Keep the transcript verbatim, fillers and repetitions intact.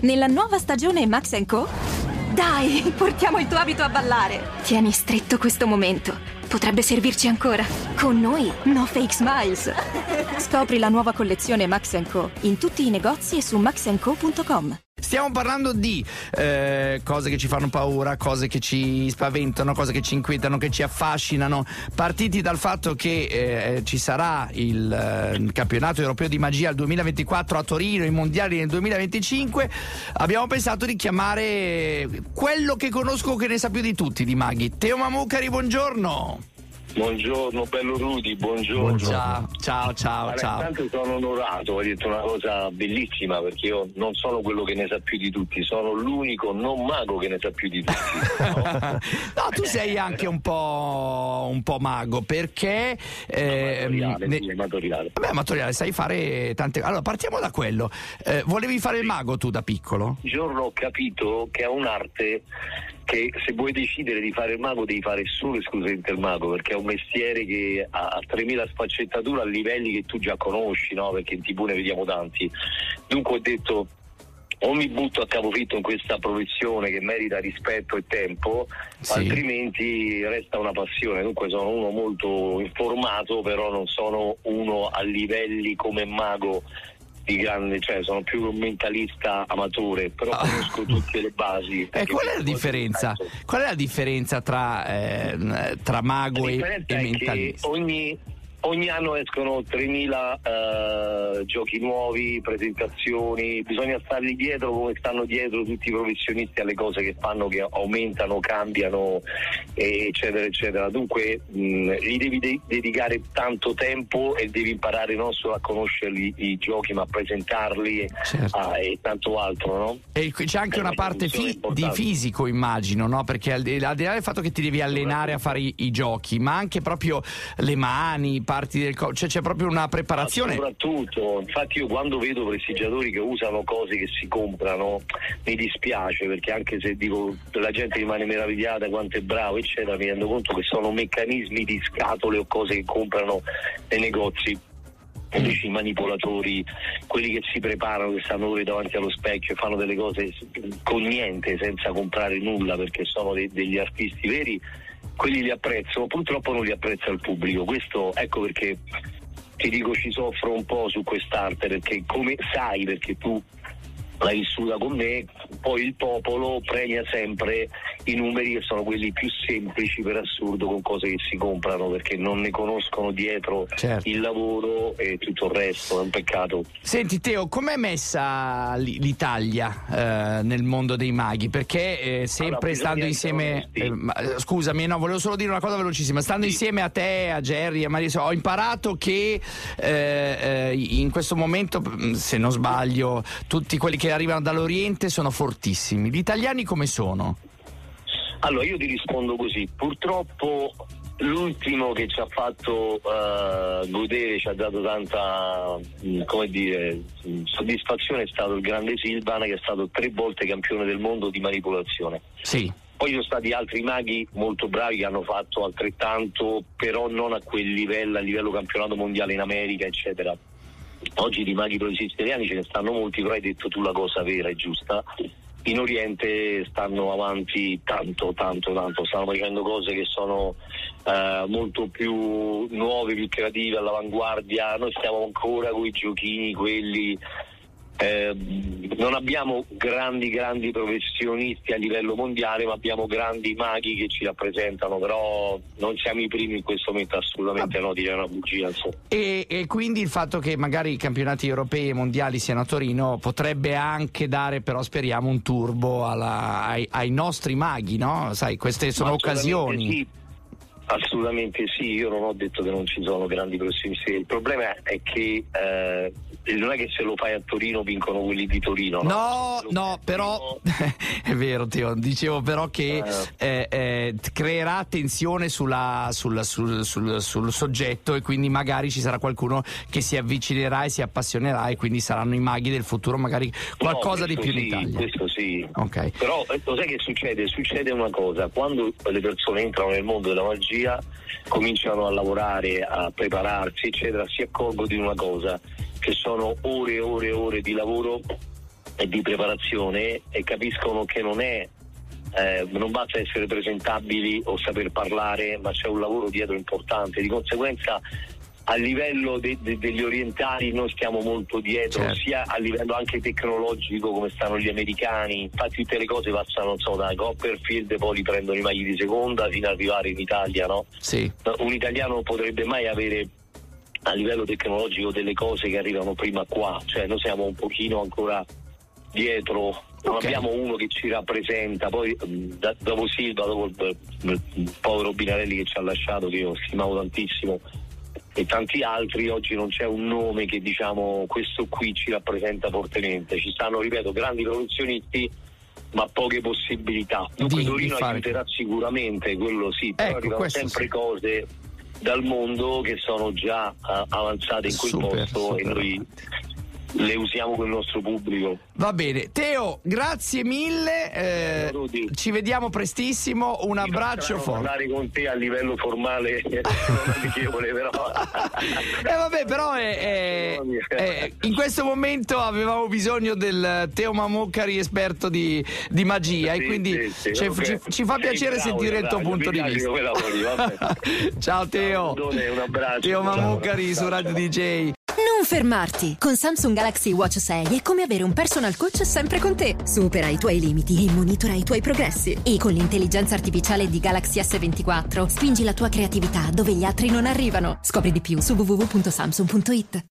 Nella nuova stagione Max and Co? Dai, portiamo il tuo abito a ballare. Tieni stretto questo momento. Potrebbe servirci ancora. Con noi, no fake smiles. Scopri la nuova collezione Max and Co in tutti i negozi e su max and co punto com. Stiamo parlando di eh, cose che ci fanno paura, cose che ci spaventano, cose che ci inquietano, che ci affascinano, partiti dal fatto che eh, ci sarà il, eh, il campionato europeo di magia al duemilaventiquattro a Torino, i mondiali nel duemilaventicinque. Abbiamo pensato di chiamare quello che conosco che ne sa più di tutti di maghi, Teo Mamucari. Buongiorno. Buongiorno, bello Rudy, buongiorno. Ciao, ciao, ciao, ciao. Intanto sono onorato, hai detto una cosa bellissima, perché io non sono quello che ne sa più di tutti, sono l'unico non mago che ne sa più di tutti. No, no, tu sei anche un po' un po' mago, perché eh, amatoriale, ne... sì, amatoriale. Vabbè, amatoriale, sai fare tante. Allora, partiamo da quello. Eh, volevi fare il mago tu da piccolo? Un giorno ho capito che è un'arte che se vuoi decidere di fare il mago devi fare solo e esclusivamente il mago, perché è un mestiere che ha tremila sfaccettature a livelli che tu già conosci, no? Perché in tivù ne vediamo tanti. Dunque ho detto, o mi butto a capofitto in questa professione che merita rispetto e tempo, sì, altrimenti resta una passione. Dunque sono uno molto informato, però non sono uno a livelli come mago di grande, cioè sono più un mentalista amatore, però ah. conosco tutte le basi. Eh, qual è la differenza? Qual è la differenza tra, eh, tra mago e, e mentalista? Ogni, ogni anno escono tremila uh, giochi nuovi, presentazioni, bisogna stargli dietro come stanno dietro tutti i professionisti alle cose che fanno, che aumentano, cambiano, eccetera eccetera. Dunque mh, gli devi de- dedicare tanto tempo e devi imparare non solo a conoscerli i giochi, ma a presentarli e, certo. ah, e tanto altro, no? E c'è anche è una, una parte fi- di fisico, immagino, no? Perché al di là del fatto che ti devi allenare a fare i, i giochi, ma anche proprio le mani, parti del corpo, cioè c'è proprio una preparazione. Ma soprattutto, infatti io quando vedo prestigiatori che usano cose che si comprano mi dispiace, perché anche se dico la gente rimane meravigliata quanto è bravo eccetera, mi rendo conto che sono meccanismi di scatole o cose che comprano nei negozi, i manipolatori, quelli che si preparano, che stanno ore davanti allo specchio e fanno delle cose con niente, senza comprare nulla, perché sono dei, degli artisti veri. Quelli li apprezzo, purtroppo non li apprezza il pubblico. Questo, ecco perché ti dico, ci soffro un po' su quest'arte, perché come sai, perché tu l'hai vissuta con me, poi il popolo premia sempre i numeri che sono quelli più semplici, per assurdo, con cose che si comprano, perché non ne conoscono dietro, certo, il lavoro e tutto il resto. È un peccato. Senti Teo, com'è messa l'Italia eh, nel mondo dei maghi? Perché eh, sempre allora, stando insieme eh, ma, scusami, no, volevo solo dire una cosa velocissima. Stando sì. insieme a te, a Jerry, a Maria, ho imparato che eh, eh, in questo momento, se non sbaglio, tutti quelli che arrivano dall'Oriente sono fortissimi. Gli italiani come sono? Allora io ti rispondo così: purtroppo l'ultimo che ci ha fatto uh, godere, ci ha dato tanta mh, come dire mh, soddisfazione è stato il grande Silvan, che è stato tre volte campione del mondo di manipolazione. Sì. Poi ci sono stati altri maghi molto bravi che hanno fatto altrettanto, però non a quel livello, a livello campionato mondiale in America eccetera. Oggi di maghi professionisti italiani ce ne stanno molti, però hai detto tu la cosa vera e giusta: in Oriente stanno avanti tanto, tanto, tanto, stanno facendo cose che sono uh, molto più nuove, più creative, all'avanguardia. Noi stiamo ancora con i giochini, quelli. Eh, non abbiamo grandi grandi professionisti a livello mondiale, ma abbiamo grandi maghi che ci rappresentano, però non siamo i primi in questo momento, assolutamente. Ah. No, dire una bugia, insomma. E, e quindi il fatto che magari i campionati europei e mondiali siano a Torino potrebbe anche dare, però speriamo, un turbo alla, ai, ai nostri maghi, no? Sai, queste sono occasioni. Sì. Assolutamente sì, io non ho detto che non ci sono grandi professionisti. Il problema è che eh, non è che se lo fai a Torino vincono quelli di Torino. No, no, no però è vero Teo, dicevo però che eh. Eh, eh, creerà tensione sulla, sulla, sul, sul, sul soggetto, e quindi magari ci sarà qualcuno che si avvicinerà e si appassionerà, e quindi saranno i maghi del futuro, magari qualcosa no, di più sì, in Italia. Questo sì. Okay. Però lo sai che succede? Succede una cosa: quando le persone entrano nel mondo della magia, cominciano a lavorare, a prepararsi eccetera, si accorgono di una cosa, che sono ore e ore e ore di lavoro e di preparazione, e capiscono che non è eh, non basta essere presentabili o saper parlare, ma c'è un lavoro dietro importante. Di conseguenza a livello de- de- degli orientali noi stiamo molto dietro, certo. sia a livello anche tecnologico, come stanno gli americani. Infatti tutte le cose passano, non so, da Copperfield, poi li prendono i magli di seconda fino ad arrivare in Italia, no? Sì. Un italiano non potrebbe mai avere a livello tecnologico delle cose che arrivano prima qua, cioè noi siamo un pochino ancora dietro, non okay. abbiamo uno che ci rappresenta. Poi da, dopo Silva, dopo il, il, il povero Binarelli che ci ha lasciato, che io stimavo tantissimo, e tanti altri, oggi non c'è un nome che diciamo questo qui ci rappresenta fortemente. Ci stanno, ripeto, grandi professionisti ma poche possibilità. Dunque di, Torino di aiuterà sicuramente, quello sì, però ecco, arrivano sempre sì. cose dal mondo che sono già uh, avanzate in quel super, posto super e noi le usiamo con il nostro pubblico. Va bene, Teo, grazie mille, eh, ci vediamo prestissimo, un Mi abbraccio forte. Parlare con te a livello formale non amichevole, però eh vabbè, però è, è, è, in questo momento avevamo bisogno del Teo Mamucari, esperto di, di magia, sì, e quindi sì, sì, cioè, okay. ci, ci fa Sei piacere bravo, sentire il tuo bravo, punto di vista. Lavori, ciao Teo. Ciao, un abbraccio. Teo Mamucari su Radio D J. Non fermarti! Con Samsung Galaxy Watch sei è come avere un personal coach sempre con te. Supera i tuoi limiti e monitora i tuoi progressi. E con l'intelligenza artificiale di Galaxy S ventiquattro spingi la tua creatività dove gli altri non arrivano. Scopri di più su w w w punto samsung punto it.